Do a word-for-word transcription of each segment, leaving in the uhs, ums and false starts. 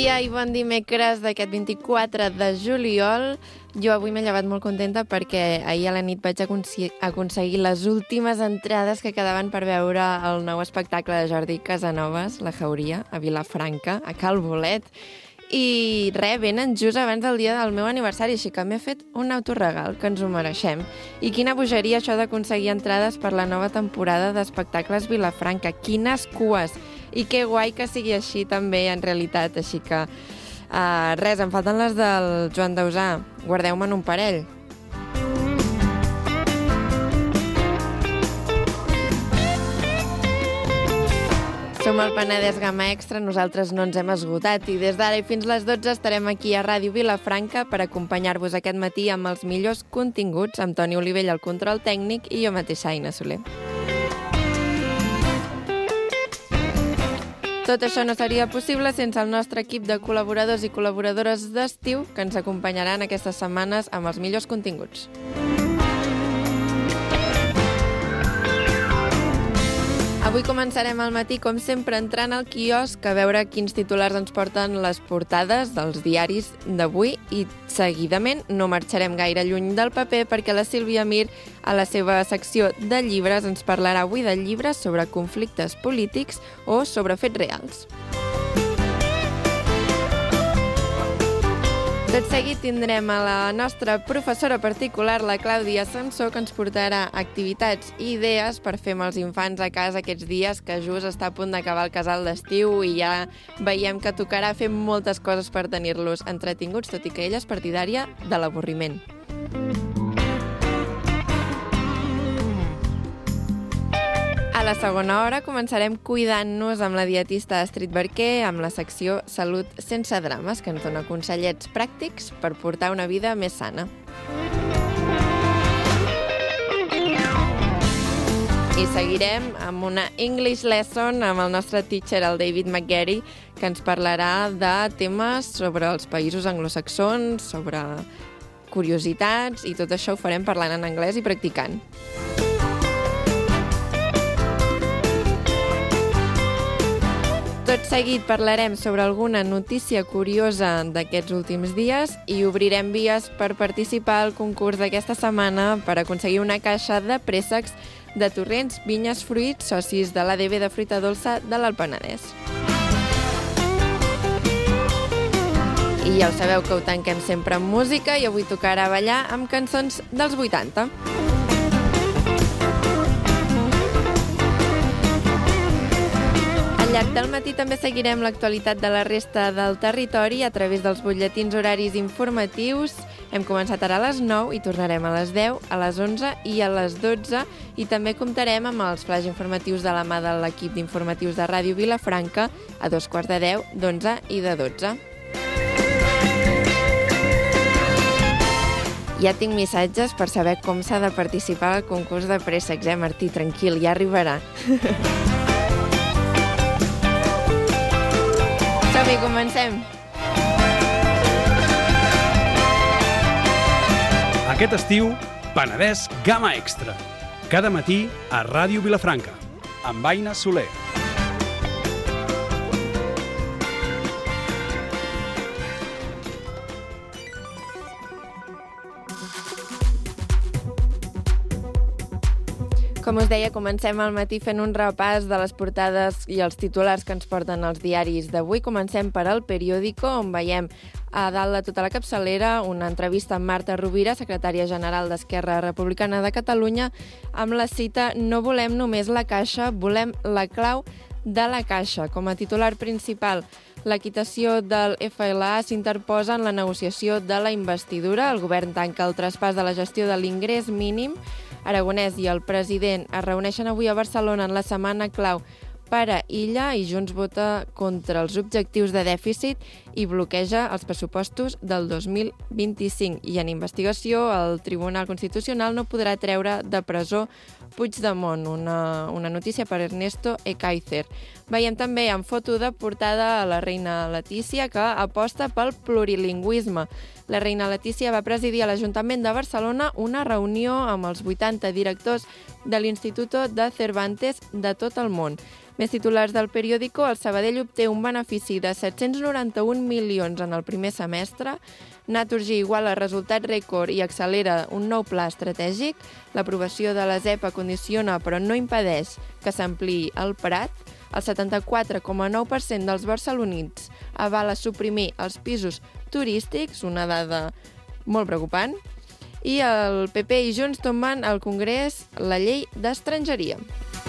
dia i bon dimecres d'aquest vint-i-quatre de juliol. Jo avui m'he llevat molt contenta perquè ahir a la nit vaig aconseguir les últimes entrades que quedaven per veure el nou espectacle de Jordi Casanovas, La Jauria, a Vilafranca, a Cal Bolet. I res, venen just abans del dia del meu aniversari, així que m'he fet un autoregal, que ens ho mereixem. I quina bogeria això d'aconseguir entrades per la nova temporada d'espectacles Vilafranca. Quines cues! I que guai que sigui així també, en realitat. Així que, uh, res, em falten les del Joan Dausà. Guardeu-me'n un parell. Som el Penedès Gamma Extra, nosaltres no ens hem esgotat i des d'ara i fins les dotze estarem aquí a Ràdio Vilafranca per acompanyar-vos aquest matí amb els millors continguts, amb Toni Olivella al control tècnic i jo mateixa, Aina Soler. Tot això no seria possible sense el nostre equip de col·laboradors i col·laboradores d'estiu que ens acompanyaran aquestes setmanes amb els millors continguts. Avui començarem al matí, com sempre, entrant al quiosc a veure quins titulars ens porten les portades dels diaris d'avui i seguidament no marxarem gaire lluny del paper perquè la Sílvia Mir, a la seva secció de llibres, ens parlarà avui de llibres sobre conflictes polítics o sobre fets reals. Tot seguit tindrem a la nostra professora particular, la Clàudia Sansó, que ens portarà activitats i idees per fer amb els infants a casa aquests dies que just està a punt d'acabar el casal d'estiu i ja veiem que tocarà fer moltes coses per tenir-los entretinguts, tot i que ella és partidària de l'avorriment. A la segona hora començarem cuidant-nos amb la dietista Astrid Barquer amb la secció Salut sense drames, que ens dona consellets pràctics per portar una vida més sana. I seguirem amb una English lesson amb el nostre teacher, el David McGarry, que ens parlarà de temes sobre els països anglosaxons, sobre curiositats, i tot això ho farem parlant en anglès i practicant. Tot seguit parlarem sobre alguna notícia curiosa d'aquests últims dies i obrirem vies per participar al concurs d'aquesta setmana per aconseguir una caixa de préssecs de torrents, vinyes, fruits, socis de l'A D B de fruita dolça de l'Alt Penedès. I ja ho sabeu que ho tanquem sempre amb música i avui tocarà ballar amb cançons dels vuitanta. Al llarg del matí també seguirem l'actualitat de la resta del territori a través dels butlletins horaris informatius. Hem començat ara a les nou i tornarem a les deu, a les onze i a les dotze i també comptarem amb els flaix informatius de la mà de l'equip d'informatius de Ràdio Vilafranca a dos quarts de deu, d'onze i de dotze. Ja tinc missatges per saber com s'ha de participar al concurs de préssecs, eh, Martí? Tranquil, ja arribarà. Som-hi, comencem! Aquest estiu, Penedès Gamma Extra. Cada matí a Ràdio Vilafranca, amb Aina Soler. Com us deia, comencem al matí fent un repàs de les portades i els titulars que ens porten els diaris d'avui. Comencem per El Periódico, on veiem a dalt de tota la capçalera una entrevista amb Marta Rovira, secretària general d'Esquerra Republicana de Catalunya, amb la cita «No volem només la caixa, volem la clau de la caixa». Com a titular principal, la quitació del F L A s'interposa en la negociació de la investidura. El govern tanca el traspàs de la gestió de l'ingrés mínim. Aragonès i el president es reuneixen avui a Barcelona en la setmana clau per a Illa i Junts vota contra els objectius de dèficit i bloqueja els pressupostos del dos mil vint-i-cinc. I en investigació, el Tribunal Constitucional no podrà treure de presó Puigdemont, una, una notícia per Ernesto Ekaizer. Veiem també en foto de portada a la reina Letícia, que aposta pel plurilingüisme. La reina Letícia va presidir a l'Ajuntament de Barcelona una reunió amb els vuitanta directors de l'Instituto de Cervantes de tot el món. Més titulars del periòdico, el Sabadell obté un benefici de set-cents noranta-un milions en el primer semestre, Naturgy iguala resultat rècord i accelera un nou pla estratègic, l'aprovació de la Z E P condiciona però no impedeix que s'ampliï el Prat, el setanta-quatre coma nou per cent dels barcelonins avala suprimir els pisos turístics, una dada molt preocupant, i el P P i Junts tomben al Congrés la llei d'estrangeria.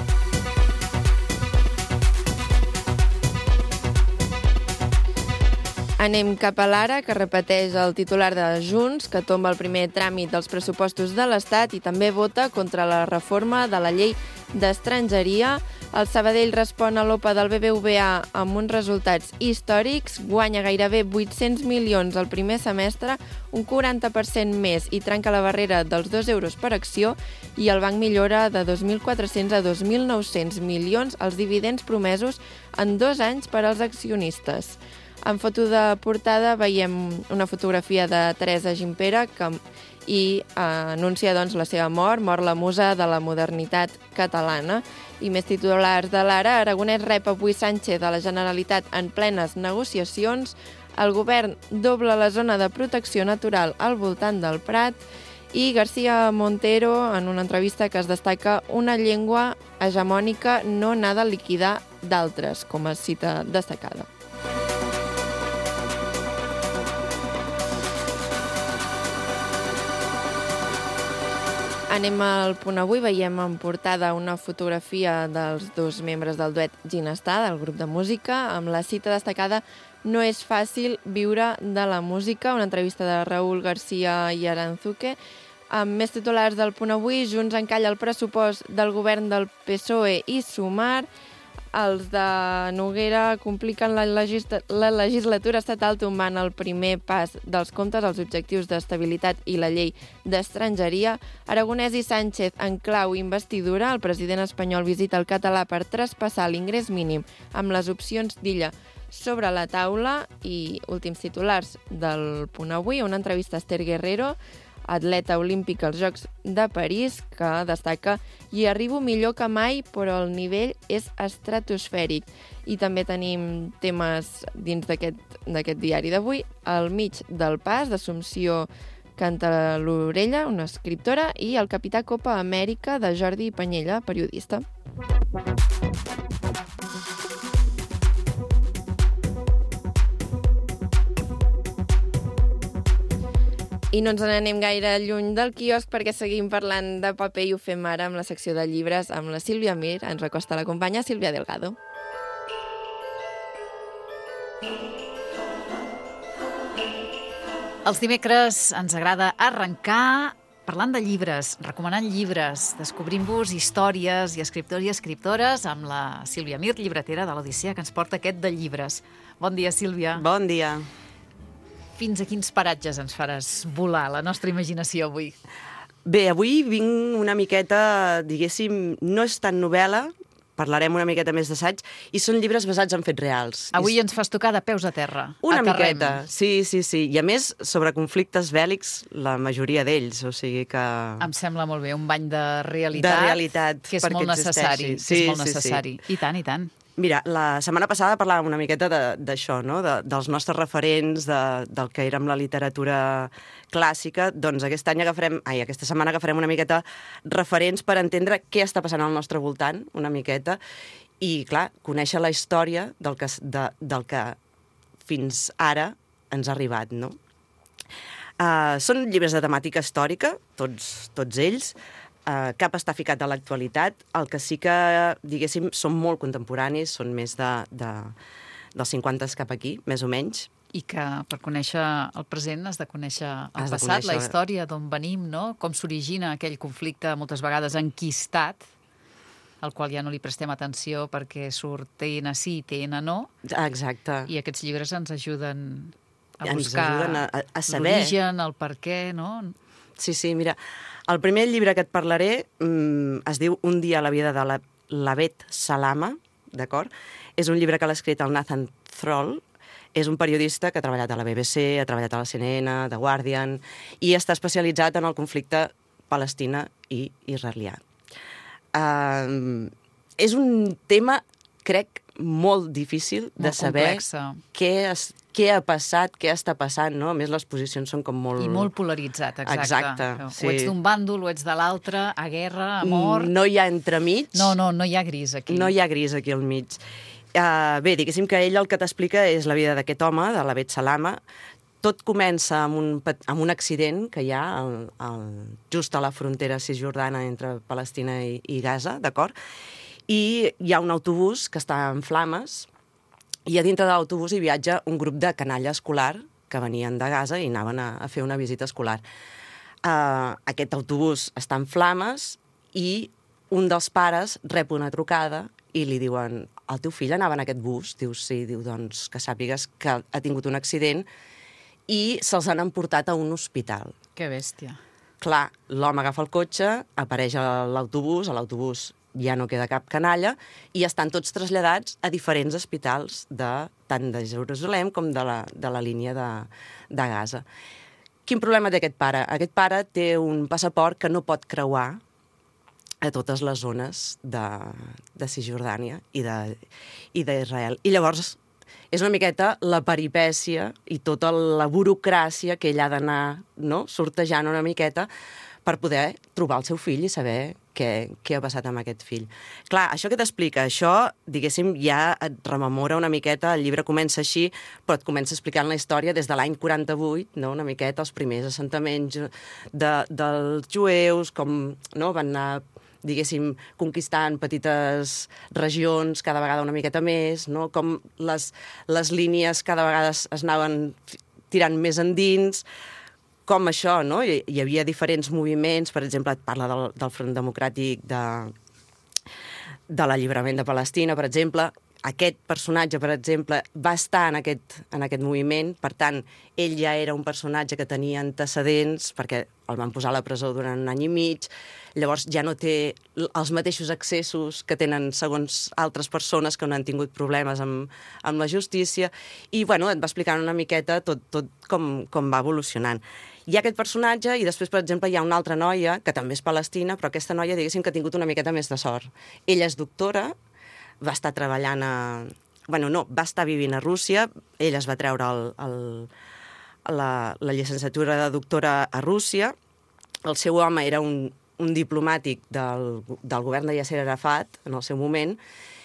Anem cap a l'Ara, que repeteix el titular de Junts, que tomba el primer tràmit dels pressupostos de l'Estat i també vota contra la reforma de la llei d'estrangeria. El Sabadell respon a l'O P A del B B V A amb uns resultats històrics, guanya gairebé vuit-cents milions el primer semestre, un quaranta per cent més i trenca la barrera dels dos euros per acció, i el banc millora de dos mil quatre-cents a dos mil nou-cents milions els dividends promesos en dos anys per als accionistes. En foto de portada veiem una fotografia de Teresa Gimpera que, i eh, anuncia doncs, la seva mort, mor la musa de la modernitat catalana. I més titulars de l'Ara, Aragonès rep avui Sánchez de la Generalitat en plenes negociacions, el govern dobla la zona de protecció natural al voltant del Prat i García Montero, en una entrevista que es destaca una llengua hegemònica no n'ha de liquidar d'altres, com a cita destacada. Anem al Punt Avui, veiem en portada una fotografia dels dos membres del duet Ginestar, del grup de música, amb la cita destacada "No és fàcil viure de la música", una entrevista de Raúl García i Aranzuke. Amb més titulars del Punt Avui, Junts encalla el pressupost del govern del P S O E i Sumar, els de Noguera compliquen la, legis la legislatura estatal tombant el primer pas dels comptes, els objectius d'estabilitat i la llei d'estrangeria. Aragonès i Sánchez en clau investidura. El president espanyol visita el català per traspassar l'ingrés mínim amb les opcions d'Illa sobre la taula. I últims titulars del Punt Avui, una entrevista a Esther Guerrero, atleta olímpic als Jocs de París, que destaca "Hi arribo millor que mai, però el nivell és estratosfèric". I també tenim temes dins d'aquest diari d'avui, Al mig del pas, d'Assumpció Cantalorella, una escriptora, i El capità Copa Amèrica, de Jordi Panyella, periodista. I no ens n'anem gaire lluny del quiosc perquè seguim parlant de paper i ho fem ara amb la secció de llibres amb la Sílvia Mir. Ens recosta la companya Sílvia Delgado. Els dimecres ens agrada arrencar parlant de llibres, recomanant llibres, descobrint-vos històries i escriptors i escriptores amb la Sílvia Mir, llibretera de l'Odissea, que ens porta aquest de llibres. Bon dia, Sílvia. Bon dia. Fins a quins paratges ens faràs volar la nostra imaginació avui? Bé, avui vinc una miqueta, diguéssim, no és tan novel·la, parlarem una miqueta més d'assaig, i són llibres basats en fets reals. Avui ens fas tocar de peus a terra. Una a miqueta, sí, sí, sí. I a més, sobre conflictes bèl·lics, la majoria d'ells, o sigui que... Em sembla molt bé, un bany de realitat, de realitat que és molt necessari. Sí, que és molt sí, necessari. Sí. I tant, i tant. Mira, la setmana passada parlàvem una miqueta d'això, no? de, dels nostres referents, de, del que érem la literatura clàssica. Doncs aquest any agafarem, ai, aquesta setmana agafarem una miqueta referents per entendre què està passant al nostre voltant, una miqueta, i, clar, conèixer la història del que, de, del que fins ara ens ha arribat, no? Uh, són llibres de temàtica històrica, tots, tots ells. Uh, cap està ficat a l'actualitat. El que sí que, diguéssim, són molt contemporanis, són més de, de, dels cinquanta cap aquí, més o menys. I que per conèixer el present has de conèixer el Has de passat, conèixer... la història d'on venim, no? Com s'origina aquell conflicte moltes vegades enquistat, al qual ja no li prestem atenció perquè surt T N sí i T N no. Exacte. I aquests llibres ens ajuden a ens buscar ajuden a, a saber l'origen, el per què, no? Sí, sí, mira, el primer llibre que et parlaré mm, es diu Un dia a la vida de la l'Abed Salama, d'acord? És un llibre que l'ha escrit el Nathan Thrall, és un periodista que ha treballat a la B B C, ha treballat a la C N N, The Guardian, i està especialitzat en el conflicte Palestina i israelià. Uh, és un tema crec, molt difícil de Molt saber complexa. què, es, què ha passat, què està passant, no? A més, les posicions són com molt... I molt polaritzat, exacte. Exacte, sí. O ets d'un bàndol, o ets de l'altre, a guerra, a mort... No hi ha entremig. No, no, no hi ha gris aquí. No hi ha gris aquí al mig. Uh, bé, diguéssim que ell el que t'explica és la vida d'aquest home, de l'Abed Salama. Tot comença amb un, amb un accident que hi ha al, al, just a la frontera cisjordana entre Palestina i, i Gaza, d'acord? I hi ha un autobús que està en flames i a dintre de l'autobús hi viatja un grup de canalla escolar que venien de Gaza i anaven a, a fer una visita escolar. Uh, aquest autobús està en flames i un dels pares rep una trucada i li diuen: el teu fill anava en aquest bus? Diu, sí. Diu, doncs que sàpigues que ha tingut un accident i se'ls han emportat a un hospital. Que bèstia. Clar, l'home agafa el cotxe, apareix a l'autobús, a l'autobús ja no queda cap canalla, i estan tots traslladats a diferents hospitals, de, tant de Jerusalem com de la, de la línia de, de Gaza. Quin problema té aquest pare? Aquest pare té un passaport que no pot creuar a totes les zones de, de Cisjordània i d'Israel. I llavors és una miqueta la peripècia i tota la burocràcia que ell ha d'anar, no?, sortejant una miqueta per poder trobar el seu fill i saber què, què ha passat amb aquest fill. Clar, això que t'explica, això, diguéssim, ja et rememora una miqueta, el llibre comença així, però et comença explicant la història des de l'any quaranta-vuit, no?, una miqueta, els primers assentaments de, dels jueus, com, no?, van anar, diguéssim, conquistant petites regions cada vegada una miqueta més, no?, com les, les línies cada vegada es anaven tirant més endins, com això, no? Hi, hi havia diferents moviments, per exemple, et parla del, del Front Democràtic de, de l'Alliberament de Palestina, per exemple. Aquest personatge, per exemple, va estar en aquest, en aquest moviment, per tant, ell ja era un personatge que tenia antecedents, perquè el van posar a la presó durant un any i mig, llavors ja no té els mateixos accessos que tenen segons altres persones que no han tingut problemes amb, amb la justícia, i bueno, et va explicant una miqueta tot, tot com, com va evolucionant. Hi ha aquest personatge i després, per exemple, hi ha una altra noia, que també és palestina, però aquesta noia, diguéssim, que ha tingut una miqueta més de sort. Ella és doctora, va estar treballant a... Bueno, no, va estar vivint a Rússia, ella es va treure el, el, la, la llicenciatura de doctora a Rússia, el seu home era un, un diplomàtic del, del govern de Yasser Arafat, en el seu moment,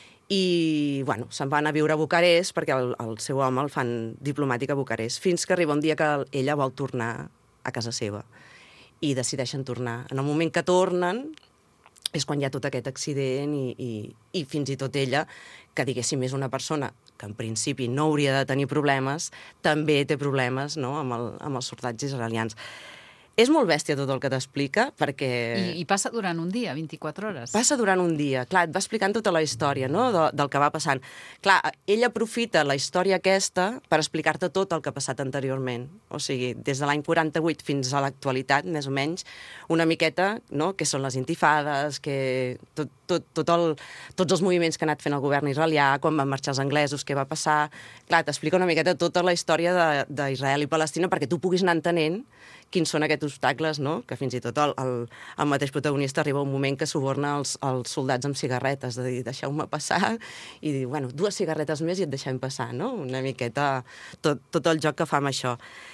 i, bueno, se'n van a viure a Bucarest, perquè el, el seu home el fan diplomàtic a Bucarest, fins que arriba un dia que ella vol tornar a casa seva i decideixen tornar. En el moment que tornen és quan hi ha tot aquest accident i, i, i fins i tot ella, que diguéssim és una persona que en principi no hauria de tenir problemes, també té problemes, no?, amb, el, amb els soldats israelians. És molt bèstia tot el que t'explica, perquè... I, I passa durant un dia, vint-i-quatre hores. Passa durant un dia. Clar, et va explicant tota la història, no?, de, del que va passant. Clar, ell aprofita la història aquesta per explicar-te tot el que ha passat anteriorment. O sigui, des de l'any quaranta-vuit fins a l'actualitat, més o menys, una miqueta, no?, què són les intifades, que tot, tot, tot el, tots els moviments que ha anat fent el govern israelià, quan van marxar els anglesos, què va passar... Clar, t'explica una miqueta tota la història d'Israel i Palestina perquè tu puguis anar entenent quins són aquests obstacles, no?, que fins i tot el, el, el mateix protagonista arriba un moment que suborna els, els soldats amb cigarretes, de dir, deixeu-me passar, i dir, bueno, dues cigarretes més i et deixem passar, no?, una miqueta tot, tot el joc que fa amb això.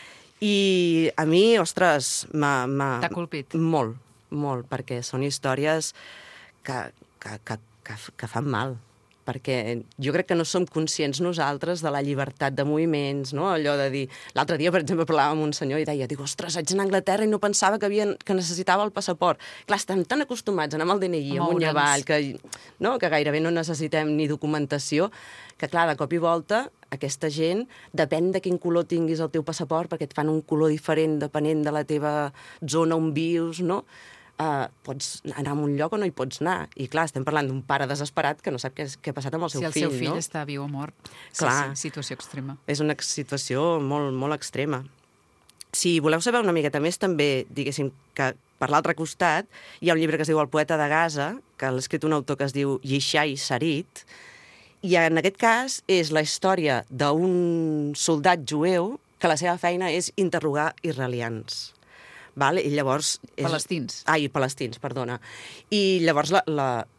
I a mi, ostres, m'ha... T'ha colpit? Molt, molt, perquè són històries que, que, que, que, que fan mal, perquè jo crec que no som conscients nosaltres de la llibertat de moviments, no? Allò de dir... L'altre dia, per exemple, parlàvem amb un senyor i deia, dic, ostres, haig d'anar a Anglaterra i no pensava que, havien, que necessitava el passaport. Clar, estem tan acostumats a anar amb el D N I, amunt i avall, que, no? que gairebé no necessitem ni documentació, que clar, de cop i volta, aquesta gent, depèn de quin color tinguis el teu passaport, perquè et fan un color diferent depenent de la teva zona on vius, no? Uh, pots anar a un lloc o no hi pots anar. I clar, estem parlant d'un pare desesperat que no sap què, què ha passat amb el seu fill, no? Si el seu fill no? està viu o mort. Clar, sí, sí, situació extrema. És una situació molt, molt extrema. Si voleu saber una miqueta més, també, diguéssim, que per l'altre costat hi ha un llibre que es diu El poeta de Gaza, que l'ha escrit un autor que es diu Yishai Sarit, i en aquest cas és la història d'un soldat jueu que la seva feina és interrogar israelians. Val? I llavors... És... Palestins. Ai, palestins, perdona. I llavors la, la,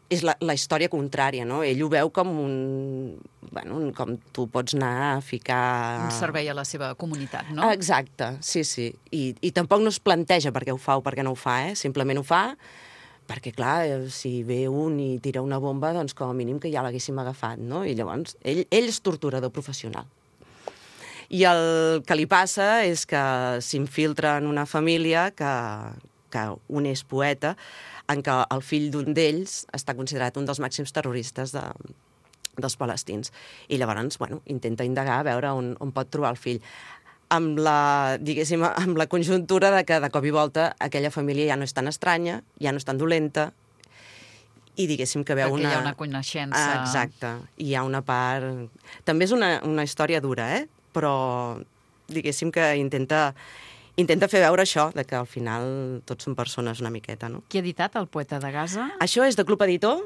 és la, la història contrària, no? Ell ho veu com un... Bueno, un, com tu pots anar a ficar... Un servei a la seva comunitat, no? Exacte, sí, sí. I, i tampoc no es planteja per què ho fa o per què no ho fa, eh? Simplement ho fa perquè, clar, si ve un i tira una bomba, doncs com a mínim que ja l'haguéssim agafat, no? I llavors, ell, ell és torturador professional. I el que li passa és que s'infiltra en una família que, que un és poeta, en què el fill d'un d'ells està considerat un dels màxims terroristes de, dels palestins. I llavors, bueno, intenta indagar a veure on, on pot trobar el fill. Amb la, diguéssim, amb la conjuntura de que de cop i volta aquella família ja no és tan estranya, ja no és tan dolenta, i diguéssim que veu Perquè una... hi ha una coneixença... Ah, exacte. I hi ha una part... També és una, una història dura, eh? Però diguéssim que intenta, intenta fer veure això, de que al final tots són persones una miqueta, no? Qui ha editat El poeta de Gaza? Això és de Club Editor.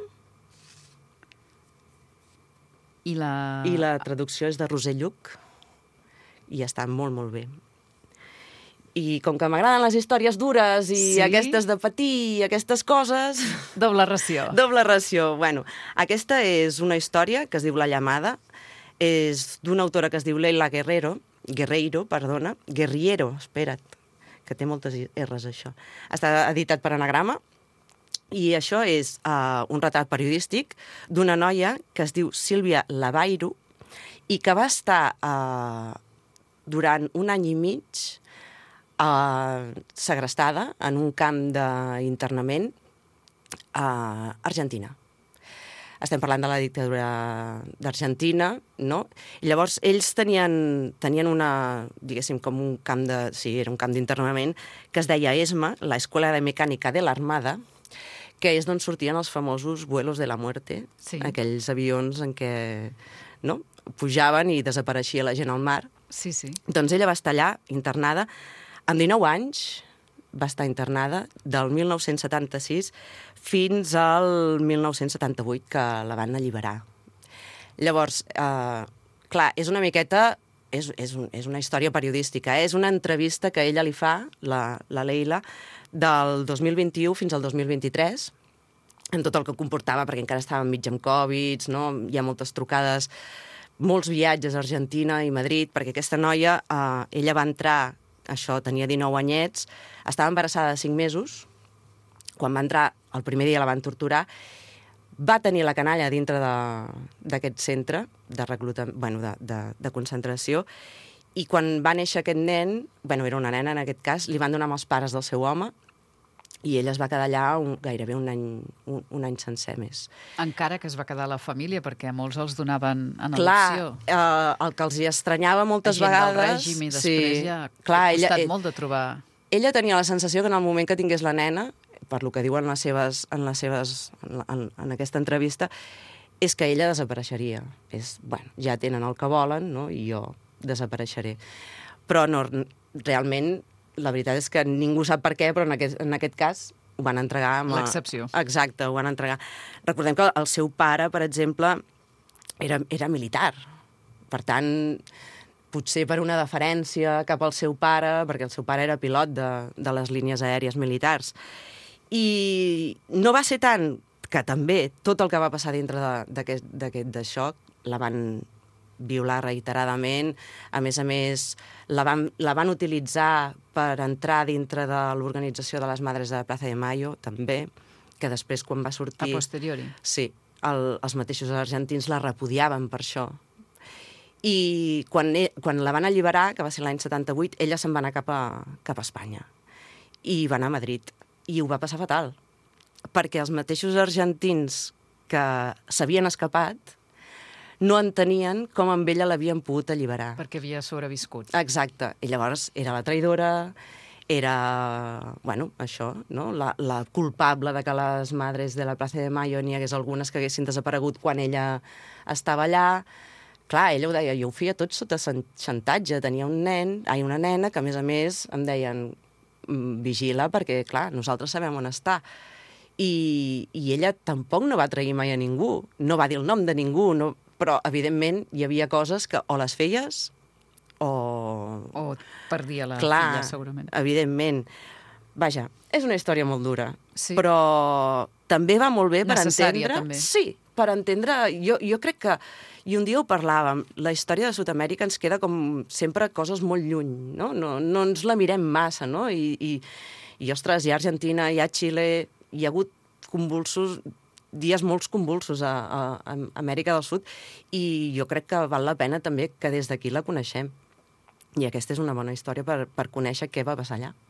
I la... I la traducció és de Roser Lluc. I està molt, molt bé. I com que m'agraden les històries dures i Sí? aquestes de patir i aquestes coses... Doble ració. Doble ració. Bueno, aquesta és una història que es diu La llamada. És d'una autora que es diu Leila Guerrero, Guerreiro, perdona, Guerriero, espera't, que té moltes erres, això. Està editat per Anagrama, i això és uh, un retrat periodístic d'una noia que es diu Sílvia Lavairo i que va estar uh, durant un any i mig uh, segrestada en un camp d'internament a Argentina. Estem parlant de la dictadura d'Argentina, no? I llavors ells tenien, tenien una, diguéssim, com un camp de... Sí, era un camp d'internament que es deia ESMA, la Escuela de Mecànica de l'Armada, que és d'on sortien els famosos vuelos de la muerte, Sí. aquells avions en què, no?, pujaven i desapareixia la gent al mar. Sí, sí. Doncs ella va estar allà, internada, amb dinou anys, va estar internada del mil nou-cents setanta-sis fins al mil nou-cents setanta-vuit, que la van alliberar. Llavors, eh, clar, és una miqueta... És, és, un, és una història periodística, eh? És una entrevista que ella li fa, la, la Leila, del dos mil vint-i-u fins al dos mil vint-i-tres, en tot el que comportava, perquè encara estava enmig amb Covid, no? Hi ha moltes trucades, molts viatges a Argentina i Madrid, perquè aquesta noia, eh, ella va entrar, això, tenia dinou anyets, estava embarassada de cinc mesos, quan va entrar, el primer dia la van torturar, va tenir la canalla dintre d'aquest centre de, recluta, bueno, de, de, de concentració, i quan va néixer aquest nen, bueno, era una nena en aquest cas, li van donar amb els pares del seu home, i ella es va quedar allà un, gairebé un any, un, un any sencer més. Encara que es va quedar a la família, perquè molts els donaven en Clar, adopció. eh, el que els hi estranyava moltes Gent vegades... del règim i després sí, ja clar, ha costat ella, molt de trobar... Ella tenia la sensació que en el moment que tingués la nena, per lo que diuen les seves, en, les seves, en, en aquesta entrevista, és que ella desapareixeria. És, bueno, ja tenen el que volen, no?, i jo desapareixeré. Però no, realment, la veritat és que ningú sap per què, però en aquest, en aquest cas ho van entregar... Amb l'excepció. Exacte, ho van entregar. Recordem que el seu pare, per exemple, era, era militar. Per tant, potser per una deferència cap al seu pare, perquè el seu pare era pilot de, de les línies aèries militars. I no va ser tant que també tot el que va passar dintre d'aquest de xoc la van violar reiteradament. A més a més, la van, la van utilitzar per entrar dintre de l'organització de les Madres de la Plaza de Mayo, també, que després, quan va sortir... A posteriori. Sí, el, els mateixos argentins la repudiaven per això. I quan, quan la van alliberar, que va ser l'any setanta-vuit, ella se'n va anar cap a, cap a Espanya. I va anar a Madrid. I ho va passar fatal, perquè els mateixos argentins que s'havien escapat no entenien com amb ella l'havien pogut alliberar. Perquè havia sobreviscut. Exacte. I llavors era la traïdora, era, bueno, això, no?, la, la culpable de que les Madres de la Plaza de Mayo n'hi hagués algunes que haguessin desaparegut quan ella estava allà. Clar, ella ho deia, jo ho feia tot sota xantatge. Tenia un nen, ai, una nena, que a més a més em deien vigila perquè, clar, nosaltres sabem on està. I, i ella tampoc no va trair mai a ningú, no va dir el nom de ningú, no, però, evidentment, hi havia coses que o les feies o... O perdia la clar, filla, segurament. Evidentment. Vaja, és una història molt dura, Sí. però també va molt bé per Necessària, entendre... també. Sí, per entendre... Jo, jo crec que... I un dia ho parlàvem, la història de Sud-amèrica ens queda com sempre coses molt lluny, no? No, no ens la mirem massa, no? I, i, i ostres, hi ha Argentina, hi ha Xile, hi ha hagut convulsos, dies molts convulsos a, a, a Amèrica del Sud, i jo crec que val la pena també que des d'aquí la coneixem. I aquesta és una bona història per, per conèixer què va passar allà.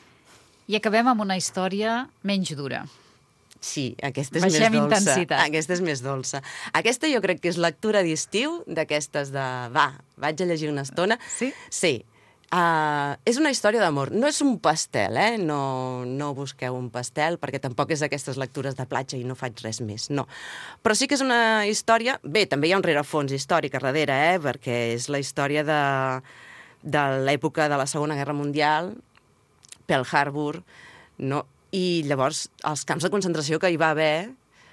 I acabem amb una història menys dura. Sí, aquesta és Baixem més dolça. intensitat. Aquesta és més dolça. Aquesta jo crec que és lectura d'estiu, d'aquestes de... Va, vaig a llegir una estona. Sí? Sí. Uh, és una història d'amor. No és un pastel, eh? No, no busqueu un pastel, perquè tampoc és d'aquestes lectures de platja i no faig res més, no. Però sí que és una història... Bé, també hi ha un rerefons històric a darrere, eh? Perquè és la història de, de l'època de la Segona Guerra Mundial, Pearl Harbor, no? I llavors els camps de concentració que hi va haver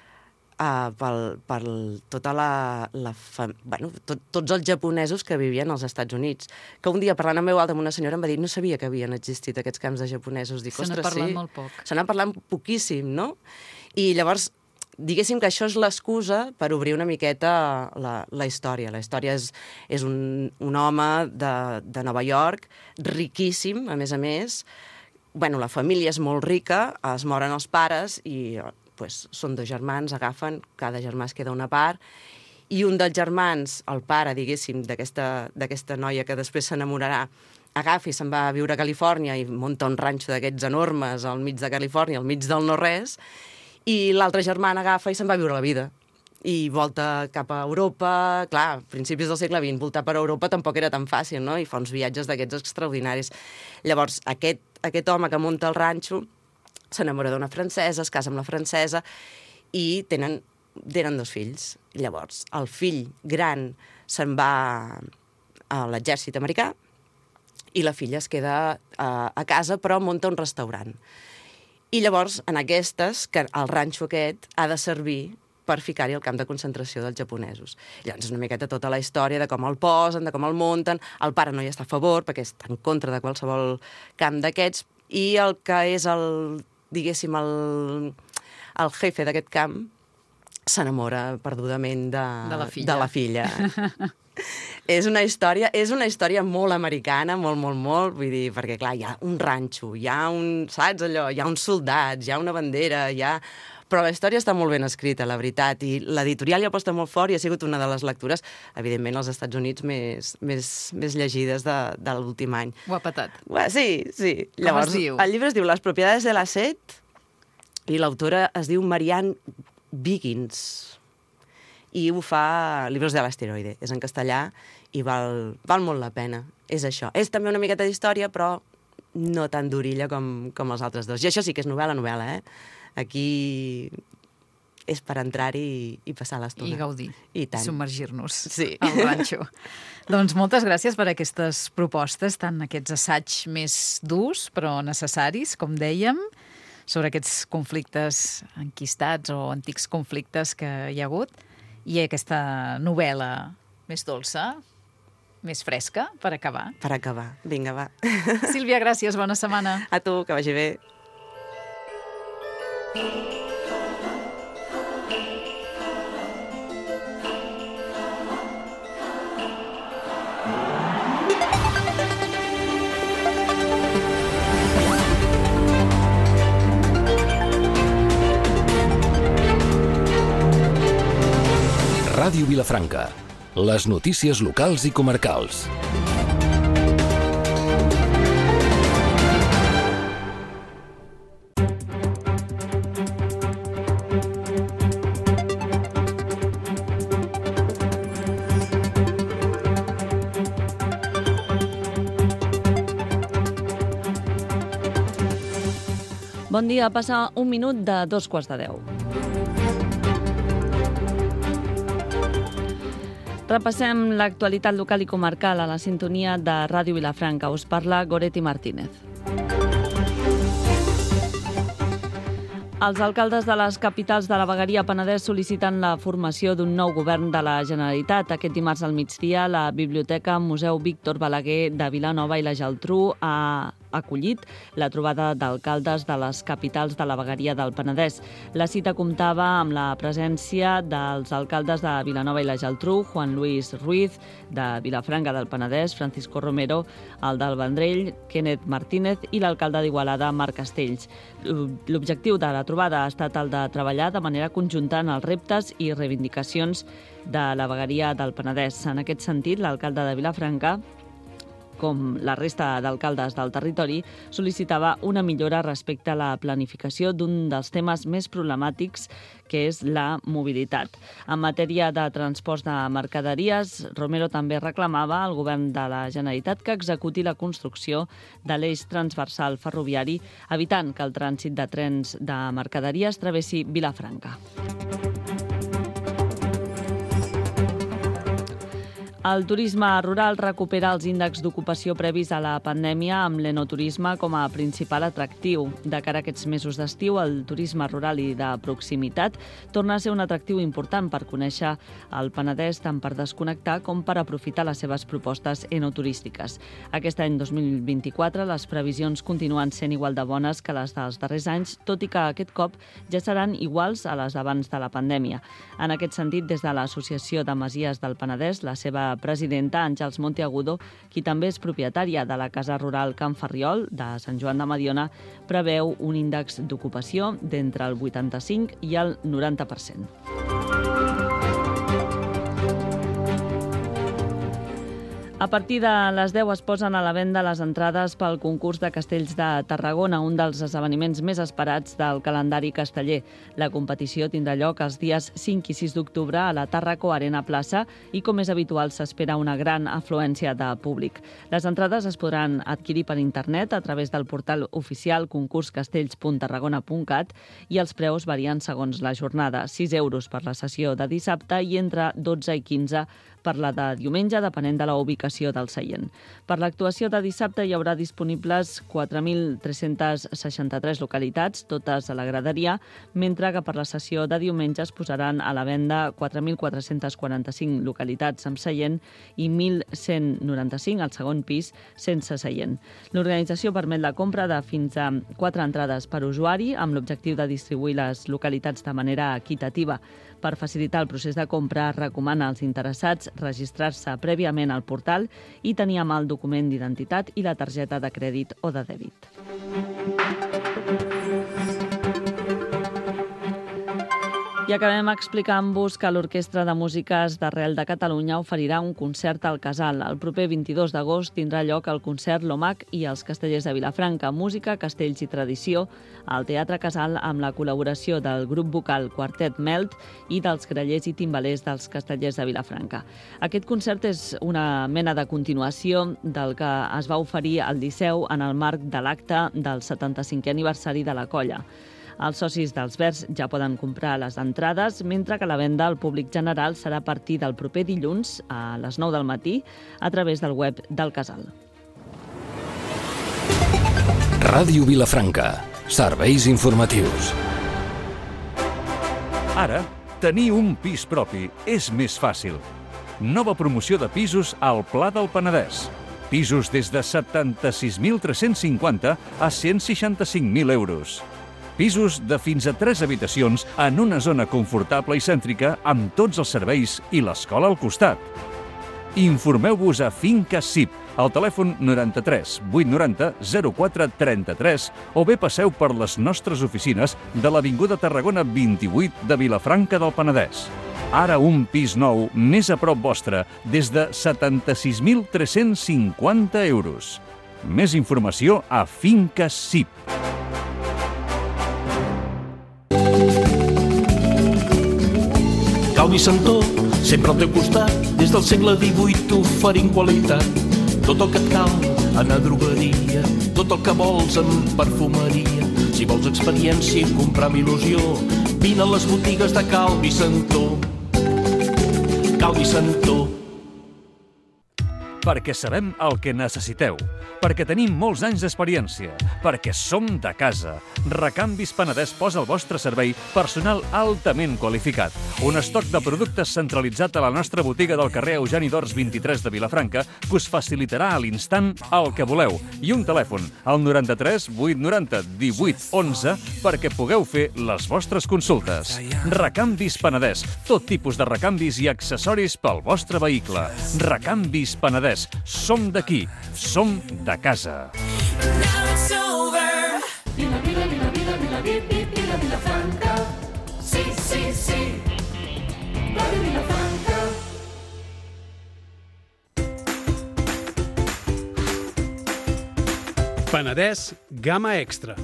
uh, per, per tota la... la fam... bueno, tot, tots els japonesos que vivien als Estats Units. Que un dia, parlant amb meu altre amb una senyora, em va dir no sabia que havien existit aquests camps de japonesos. Dic, Se n'ha ostres, parlat sí. molt poc. Se n'ha parlat poquíssim, no? I llavors, diguéssim que això és l'excusa per obrir una miqueta la, la història. La història és, és un, un home de, de Nova York, riquíssim, a més a més. Bueno, la família és molt rica, es moren els pares i pues, són dos germans, agafen, cada germà es queda una part, i un dels germans, el pare, diguéssim, d'aquesta noia que després s'enamorarà, agafa i se'n va a viure a Califòrnia i munta un ranxo d'aquests enormes al mig de Califòrnia, al mig del no-res, i l'altre germà agafa i se'n va a viure la vida. I volta cap a Europa, clar, a principis del segle vint, voltar per Europa tampoc era tan fàcil, no? I fa uns viatges d'aquests extraordinaris. Llavors, aquest, aquest home que munta el ranxo s'enamora d'una francesa, es casa amb la francesa i tenen, tenen dos fills. Llavors, el fill gran se'n va a l'exèrcit americà i la filla es queda a, a casa, però munta un restaurant. I llavors, en aquestes, que el ranxo aquest ha de servir per ficar-hi al camp de concentració dels japonesos. Llavors és una miqueta tota la història de com el posen, de com el munten. El pare no hi està a favor, perquè està en contra de qualsevol camp d'aquests, i el que és el, diguéssim, el, el jefe d'aquest camp s'enamora perdudament de, de la filla. De la filla. És una història, és una història molt americana, molt, molt, molt, vull dir, perquè, clar, hi ha un ranxo, hi ha un, saps allò, hi ha uns soldats, hi ha una bandera, hi ha... Però la història està molt ben escrita, la veritat, i l'editorial hi aposta molt fort i ha sigut una de les lectures, evidentment, als Estats Units més, més, més llegides de, de l'últim any. Ho ha patat. Sí, sí. Com Llavors, es diu? El llibre es diu Les propietats de la set i l'autora es diu Marianne Wiggins. I ho fa Libros de l'Asteroide. És en castellà i val, val molt la pena. És això. És també una miqueta d'història, però no tan durilla com, com els altres dos. I això sí que és novel·la, novel·la, eh? Aquí és per entrar-hi i passar l'estona. I gaudir. I tant. I submergir-nos sí. al ranxo. Doncs moltes gràcies per aquestes propostes, tant aquests assaigs més durs, però necessaris, com dèiem, sobre aquests conflictes enquistats o antics conflictes que hi ha hagut, i aquesta novel·la més dolça, més fresca, per acabar. Per acabar. Vinga, va. Sílvia, gràcies. Bona setmana. A tu, que vagi bé. Ràdio Vilafranca. Les notícies locals i comarcals. Bon dia, passa un minut de dos quarts de deu. Repassem l'actualitat local i comarcal a la sintonia de Ràdio Vilafranca. Us parla Goretti Martínez. Els alcaldes de les capitals de la vegueria Penedès sol·liciten la formació d'un nou govern de la Generalitat. Aquest dimarts al migdia, la Biblioteca Museu Víctor Balaguer de Vilanova i la Geltrú ha acollit la trobada d'alcaldes de les capitals de la vegueria del Penedès. La cita comptava amb la presència dels alcaldes de Vilanova i la Geltrú, Juan Luis Ruiz, de Vilafranca del Penedès, Francisco Romero, el del Vendrell, Kenneth Martínez i l'alcalde d'Igualada, Marc Castells. L'objectiu de la trobada ha estat el de treballar de manera conjunta en els reptes i reivindicacions de la vegueria del Penedès. En aquest sentit, l'alcalde de Vilafranca, com la resta d'alcaldes del territori, sol·licitava una millora respecte a la planificació d'un dels temes més problemàtics, que és la mobilitat. En matèria de transports de mercaderies, Romero també reclamava al govern de la Generalitat que executi la construcció de l'eix transversal ferroviari, evitant que el trànsit de trens de mercaderies travessi Vilafranca. El turisme rural recupera els índexs d'ocupació previs a la pandèmia amb l'enoturisme com a principal atractiu. De cara a aquests mesos d'estiu, el turisme rural i de proximitat torna a ser un atractiu important per conèixer el Penedès tant per desconnectar com per aprofitar les seves propostes enoturístiques. Aquest any dos mil vint-i-quatre les previsions continuen sent igual de bones que les dels darrers anys, tot i que aquest cop ja seran iguals a les d'abans de la pandèmia. En aquest sentit, des de l'Associació de Masies del Penedès, la seva presidenta Àngels Monteagudo, qui també és propietària de la Casa Rural Can Ferriol de Sant Joan de Mediona, preveu un índex d'ocupació d'entre el vuitanta-cinc i el noranta per cent. A partir de les deu es posen a la venda les entrades pel concurs de Castells de Tarragona, un dels esdeveniments més esperats del calendari casteller. La competició tindrà lloc els dies cinc i sis d'octubre a la Tàrraco Arena Plaça i, com és habitual, s'espera una gran afluència de públic. Les entrades es podran adquirir per internet a través del portal oficial concurs castells punt tarragona punt cat i els preus varien segons la jornada. sis euros per la sessió de dissabte i entre dotze i quinze per la de diumenge, depenent de la ubicació del seient. Per l'actuació de dissabte hi haurà disponibles quatre mil tres-cents seixanta-tres localitats, totes a la graderia, mentre que per la sessió de diumenge es posaran a la venda quatre mil quatre-cents quaranta-cinc localitats amb seient i mil cent noranta-cinc al segon pis sense seient. L'organització permet la compra de fins a quatre entrades per usuari amb l'objectiu de distribuir les localitats de manera equitativa. Per facilitar el procés de compra, recomana als interessats registrar-se prèviament al portal i tenir a mà el document d'identitat i la targeta de crèdit o de dèbit. I acabem explicant-vos que l'Orquestra de Músiques d'Arrel de Catalunya oferirà un concert al Casal. El proper vint-i-dos d'agost tindrà lloc el concert L'Omac i els Castellers de Vilafranca, Música, Castells i Tradició, al Teatre Casal amb la col·laboració del grup vocal Quartet Melt i dels grallers i timbalers dels Castellers de Vilafranca. Aquest concert és una mena de continuació del que es va oferir al Liceu en el marc de l'acte del setanta-cinquè aniversari de la colla. Els socis dels Verds ja poden comprar les entrades, mentre que la venda al públic general serà a partir del proper dilluns a les nou del matí a través del web del Casal. Ràdio Vilafranca. Serveis informatius. Ara, tenir un pis propi és més fàcil. Nova promoció de pisos al Pla del Penedès. Pisos des de setanta-sis mil tres-cents cinquanta a cent seixanta-cinc mil euros. Pisos de fins a tres habitacions en una zona confortable i cèntrica amb tots els serveis i l'escola al costat. Informeu-vos a Finca C I P, al telèfon noranta-tres vuit noranta zero quatre trenta-tres o bé passeu per les nostres oficines de l'Avinguda Tarragona vint-i-vuit de Vilafranca del Penedès. Ara un pis nou més a prop vostre des de setanta-sis mil tres-cents cinquanta euros. Més informació a Finca C I P. Calvi Santó, sempre al teu costat, des del segle divuit oferint qualitat. Tot el que et cal en la drogueria, tot el que vols en perfumeria. Si vols experiència i comprar amb il·lusió, vine a les botigues de Calvi Santó. Calvi Santó. perquè sabem el que necessiteu, perquè tenim molts anys d'experiència, perquè som de casa. Recanvis Penedès posa al vostre servei personal altament qualificat. Un estoc de productes centralitzat a la nostra botiga del carrer Eugeni d'Ors vint-i-tres de Vilafranca que us facilitarà a l'instant el que voleu. I un telèfon, al noranta-tres vuit noranta divuit onze, perquè pugueu fer les vostres consultes. Recanvis Penedès, tot tipus de recanvis i accessoris pel vostre vehicle. Recanvis Penedès, som d'aquí, som de casa. Vila, vila, vila, vila, vila, vila, Vilafranca. Sí, sí, sí. Ràdio Vilafranca. Penedès Gamma Extra.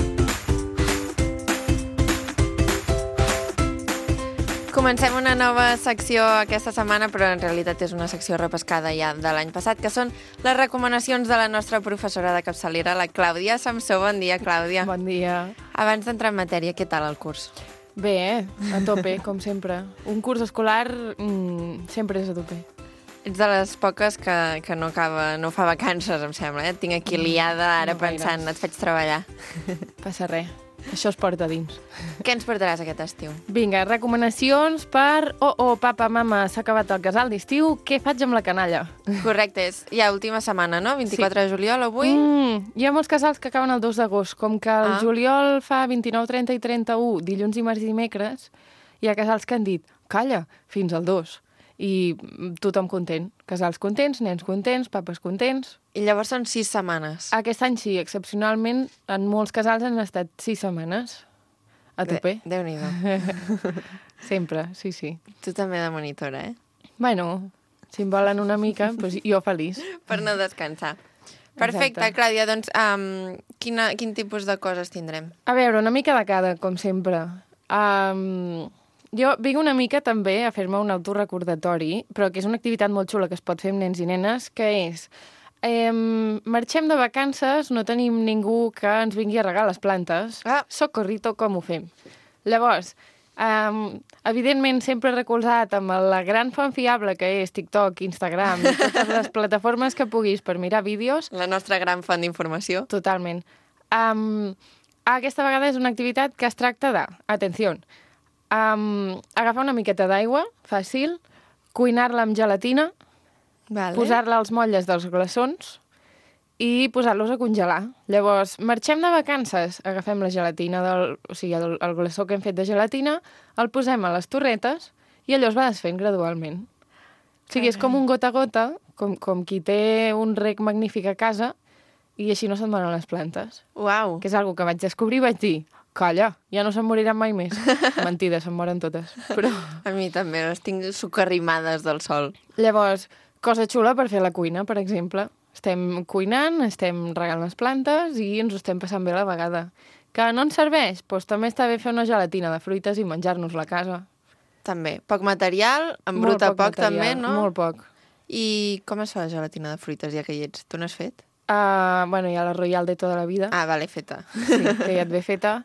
Comencem una nova secció aquesta setmana, però en realitat és una secció repescada ja de l'any passat, que són les recomanacions de la nostra professora de capçalera, la Clàudia Samsó. Bon dia, Clàudia. Bon dia. Abans d'entrar en matèria, què tal el curs? Bé, a tope, com sempre. Un curs escolar mmm, sempre és a tope. Ets de les poques que, que no acaba, no fa vacances, em sembla. Eh? Et tinc aquí liada ara no pensant, et faig treballar. Passa res. Això es porta dins. Què ens portaràs aquest estiu? Vinga, recomanacions per... Oh, oh, papa, mama, s'ha acabat el casal d'estiu, què faig amb la canalla? Correcte, és ja última setmana, no? vint-i-quatre sí. de juliol, avui? Mm, hi ha molts casals que acaben el dos d'agost. Com que el ah. juliol fa vint-i-nou, trenta i trenta-u, dilluns, dimarts i dimecres, hi ha casals que han dit, calla, fins al dos. I tothom content. Casals contents, nens contents, papes contents. I llavors són sis setmanes. Aquest any sí, excepcionalment, en molts casals han estat sis setmanes. A tope. De Déu-n'hi-do. Sempre, sí, sí. Tu també de monitora, eh? Bueno, si em volen una mica, doncs jo feliç. Per no descansar. Perfecte, exacte. Clàudia, doncs um, quina, quin tipus de coses tindrem? A veure, una mica de cada, com sempre. Um, jo vinc una mica també a fer-me un autorecordatori, però que és una activitat molt xula que es pot fer amb nens i nenes, que és... Eh, marxem de vacances, no tenim ningú que ens vingui a regar les plantes. Ah. Socorrito, com ho fem? Llavors, eh, evidentment sempre recolzat amb la gran font fiable que és TikTok, Instagram i totes les plataformes que puguis per mirar vídeos. La nostra gran font d'informació. Totalment. Um, aquesta vegada és una activitat que es tracta de, atenció, um, agafar una miqueta d'aigua, fàcil, cuinar-la amb gelatina, vale. Posar-la als motlles dels glaçons i posar-los a congelar. Llavors, marxem de vacances, agafem la gelatina, del, o sigui, el, el glaçó que hem fet de gelatina, el posem a les torretes i allò es va desfent gradualment. O sigui, és com un gota a gota, com, com qui té un rec magnífic a casa i així no se'n moren les plantes. Uau! Que és algo que vaig descobrir i vaig dir, calla, ja no se'n moriran mai més. Mentida, se'n moren totes. Però... A mi també, les tinc socarrimades del sol. Llavors, cosa xula per fer la cuina, per exemple. Estem cuinant, estem regant les plantes i ens ho estem passant bé a la vegada. Que no ens serveix? Doncs també està bé fer una gelatina de fruites i menjar-nos-la a casa. També. Poc material, embruta poc, poc també, no? Molt poc. I com es fa la gelatina de fruites, ja que hi ets? Tu n'has fet? Uh, bueno, hi ha la Royal de tota la vida. Ah, vale, feta. Sí, que ja et ve feta.